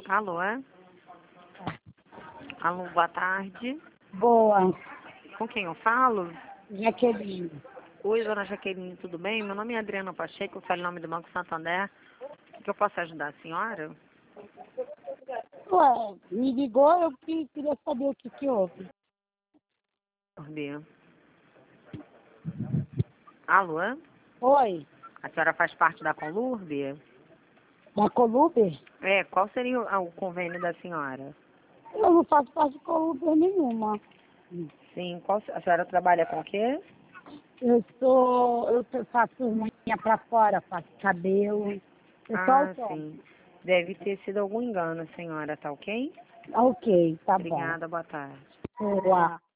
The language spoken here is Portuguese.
Alô, é? Alô, boa tarde. Boa, Com quem eu falo? Jaqueline. Oi, dona Jaqueline, tudo bem? Meu nome é Adriana Pacheco, eu falo em nome do Banco Santander. O que eu posso ajudar a senhora? Ué, me ligou, eu queria saber o que houve. Bia. Alô, é? Oi, A senhora faz parte da Conlurb? da Coluber? É, qual seria o convênio da senhora? Eu não faço parte de Coluber nenhuma. Sim, a senhora trabalha com o quê? Eu faço unha pra fora, faço cabelo. Eu sou Ah, autônoma. sim. Deve ter sido algum engano, senhora, tá ok? Ok, tá bom. Obrigada, boa tarde. Boa.